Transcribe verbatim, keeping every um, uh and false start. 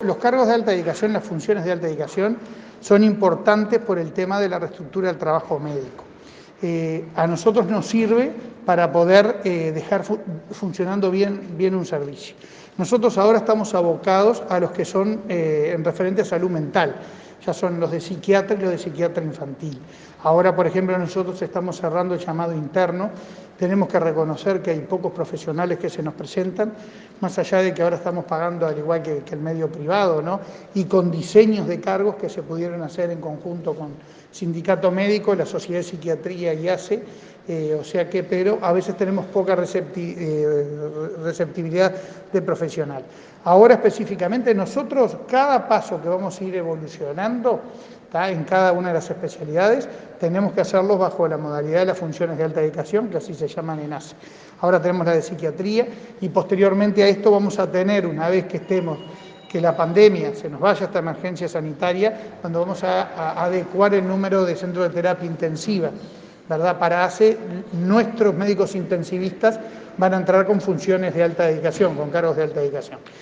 los cargos de alta dedicación, las funciones de alta dedicación, son importantes por el tema de la reestructura del trabajo médico. Eh, a nosotros nos sirve para poder eh, dejar fu funcionando bien, bien un servicio. Nosotros ahora estamos abocados a los que son eh, en referente a salud mental, ya son los de psiquiatra y los de psiquiatra infantil. Ahora, por ejemplo, nosotros estamos cerrando el llamado interno, tenemos que reconocer que hay pocos profesionales que se nos presentan, más allá de que ahora estamos pagando al igual que, que el medio privado, ¿no? Y con diseños de cargos que se pudieron hacer en conjunto con Sindicato Médico, la Sociedad de Psiquiatría y A C E, eh, o sea que, pero a veces tenemos poca recepti eh, receptividad de profesional. Ahora específicamente nosotros, cada paso que vamos a ir evolucionando, ¿tá? En cada una de las especialidades, tenemos que hacerlo bajo la modalidad de las funciones de alta dedicación, que así se llaman en A C E. Ahora tenemos la de psiquiatría y posteriormente a esto vamos a tener, una vez que estemos, que la pandemia se nos vaya esta emergencia sanitaria, cuando vamos a, a adecuar el número de centros de terapia intensiva, ¿verdad? Para A C E, nuestros médicos intensivistas van a entrar con funciones de alta dedicación, con cargos de alta dedicación.